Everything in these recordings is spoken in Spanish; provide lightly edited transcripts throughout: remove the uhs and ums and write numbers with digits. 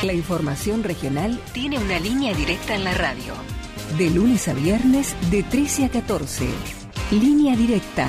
La información regional tiene una línea directa en la radio. De lunes a viernes, de 13 a 14. Línea directa.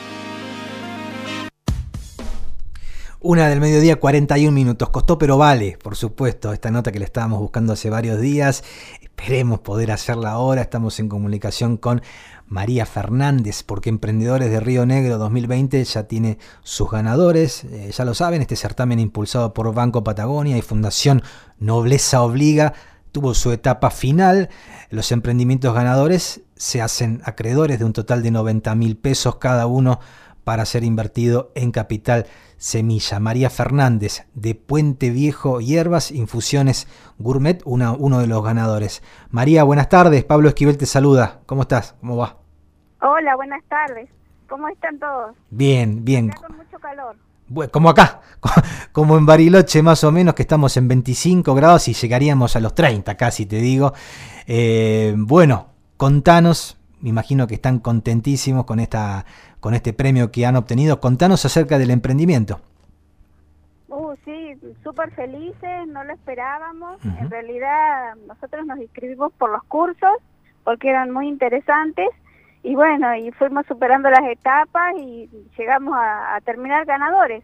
1:00 PM, 41 minutos. Costó, pero vale, por supuesto, esta nota que le estábamos buscando hace varios días. Esperemos poder hacerla ahora. Estamos en comunicación con María Fernández, porque Emprendedores de Río Negro 2020 ya tiene sus ganadores. Ya lo saben, este certamen impulsado por Banco Patagonia y Fundación Nobleza Obliga tuvo su etapa final. Los emprendimientos ganadores se hacen acreedores de un total de 90.000 pesos cada uno para ser invertido en capital semilla. María Fernández, de Puente Viejo Hierbas, Infusiones Gourmet, uno de los ganadores. María, buenas tardes. Pablo Esquivel te saluda. ¿Cómo estás? ¿Cómo va? Hola, buenas tardes. ¿Cómo están todos? Bien, bien. Acá con mucho calor. Bueno, como acá, como en Bariloche más o menos, que estamos en 25 grados y llegaríamos a los 30 casi, te digo. Bueno, contanos, me imagino que están contentísimos con este premio que han obtenido. Contanos acerca del emprendimiento. Sí, súper felices, no lo esperábamos. En realidad nosotros nos inscribimos por los cursos porque eran muy interesantes y bueno, y fuimos superando las etapas y llegamos a terminar ganadores.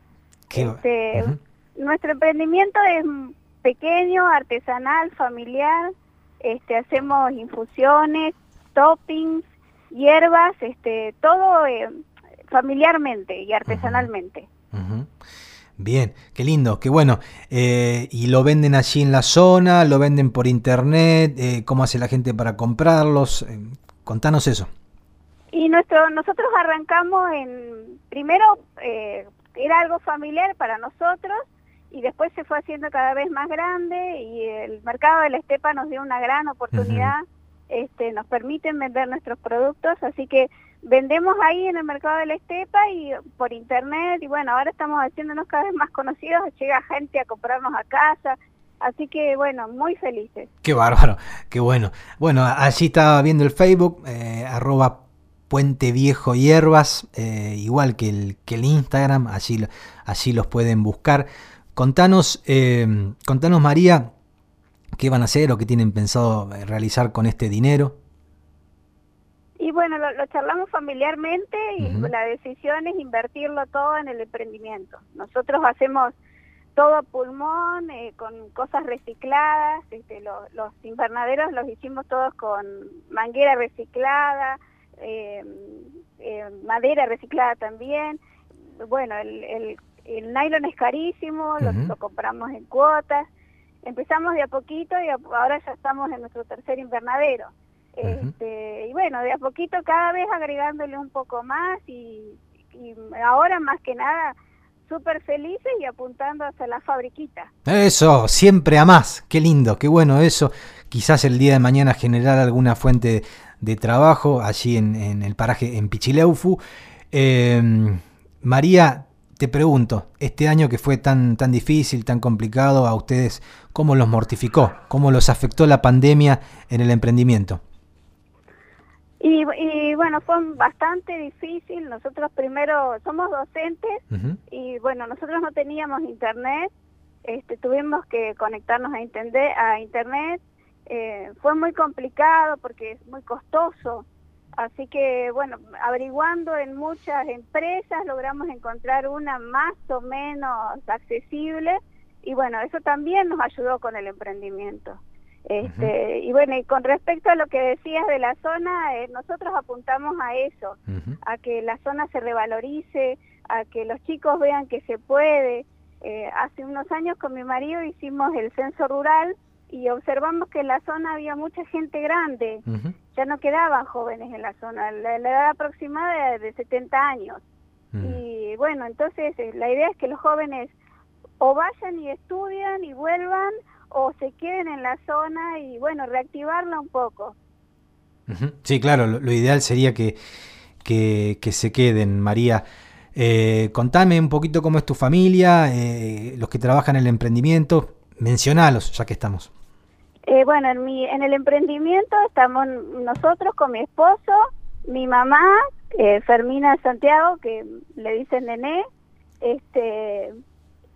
Nuestro emprendimiento es pequeño, artesanal, familiar. Hacemos infusiones, toppings, hierbas, todo familiarmente y artesanalmente. Bien, qué lindo, qué bueno. ¿Y lo venden allí en la zona? ¿Lo venden por internet? ¿Cómo hace la gente para comprarlos? Contanos eso. Y nosotros arrancamos primero era algo familiar para nosotros y después se fue haciendo cada vez más grande y el mercado de la estepa nos dio una gran oportunidad. Nos permiten vender nuestros productos, así que vendemos ahí en el mercado de la estepa y por internet, y bueno, ahora estamos haciéndonos cada vez más conocidos, llega gente a comprarnos a casa, así que bueno, muy felices. Qué bárbaro, qué bueno. Bueno, allí estaba viendo el Facebook, @Puente Viejo Hierbas, igual que el Instagram, allí los pueden buscar. Contanos María, ¿qué van a hacer o qué tienen pensado realizar con este dinero? Y bueno, lo charlamos familiarmente y la decisión es invertirlo todo en el emprendimiento. Nosotros hacemos todo a pulmón, con cosas recicladas, los invernaderos los hicimos todos con manguera reciclada, madera reciclada también. Bueno, el nylon es carísimo, lo compramos en cuotas. Empezamos de a poquito y ahora ya estamos en nuestro tercer invernadero. Y bueno, de a poquito cada vez agregándole un poco más y ahora más que nada súper felices y apuntando hacia la fabriquita. Eso, siempre a más, qué lindo, qué bueno eso. Quizás el día de mañana generar alguna fuente de trabajo allí en el paraje en Pichileufu. María, te pregunto, este año que fue tan difícil, tan complicado, a ustedes, ¿cómo los mortificó? ¿Cómo los afectó la pandemia en el emprendimiento? Y bueno, fue bastante difícil. Nosotros primero somos docentes y bueno, nosotros no teníamos internet, tuvimos que conectarnos a internet. Fue muy complicado porque es muy costoso. Así que, bueno, averiguando en muchas empresas logramos encontrar una más o menos accesible y bueno, eso también nos ayudó con el emprendimiento. Y bueno, y con respecto a lo que decías de la zona, nosotros apuntamos a eso, a que la zona se revalorice, a que los chicos vean que se puede. Hace unos años con mi marido hicimos el censo rural y observamos que en la zona había mucha gente grande, ya no quedaban jóvenes en la zona, la edad aproximada era de 70 años. Y bueno, entonces la idea es que los jóvenes o vayan y estudian y vuelvan, o se queden en la zona y bueno, reactivarla un poco. Sí, claro, lo ideal sería que se queden. María, contame un poquito cómo es tu familia, los que trabajan en el emprendimiento, mencionalos ya que estamos. Bueno, en el emprendimiento estamos nosotros con mi esposo, mi mamá, Fermina Santiago, que le dicen Nené,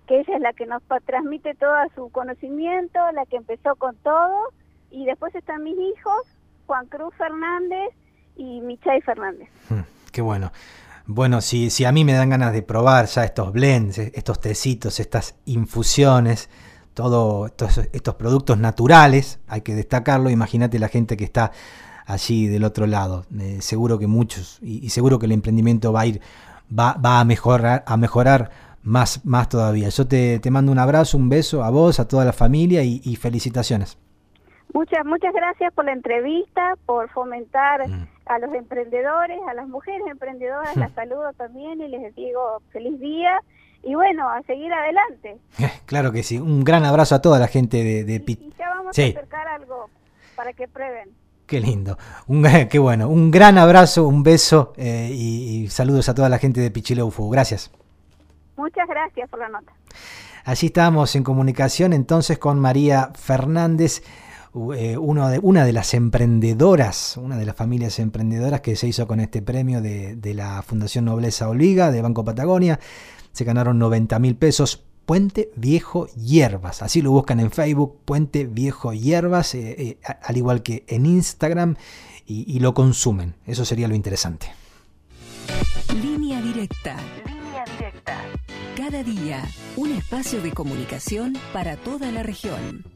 que ella es la que nos transmite todo su conocimiento, la que empezó con todo, y después están mis hijos, Juan Cruz Fernández y Michay Fernández. Qué bueno. Bueno, si a mí me dan ganas de probar ya estos blends, estos tecitos, estas infusiones, todos estos productos naturales, hay que destacarlo. Imagínate la gente que está allí del otro lado. Seguro que muchos, y seguro que el emprendimiento va a mejorar más todavía. Yo te mando un abrazo, un beso a vos, a toda la familia y felicitaciones. Muchas gracias por la entrevista, por fomentar a los emprendedores, a las mujeres emprendedoras, las saludo también y les digo feliz día y bueno, a seguir adelante. Claro que sí, un gran abrazo a toda la gente de y ya vamos a acercar algo para que prueben. Qué lindo, qué bueno, un gran abrazo, un beso y saludos a toda la gente de Pichilemu Food. Gracias. Muchas gracias por la nota. Allí estábamos en comunicación entonces con María Fernández, una de las emprendedoras, una de las familias emprendedoras que se hizo con este premio de la Fundación Nobleza Oliga de Banco Patagonia. Se ganaron 90.000 pesos. Puente Viejo Hierbas, así lo buscan en Facebook, Puente Viejo Hierbas, al igual que en Instagram, y lo consumen. Eso sería lo interesante. Línea Directa. Línea Directa. Cada día, un espacio de comunicación para toda la región.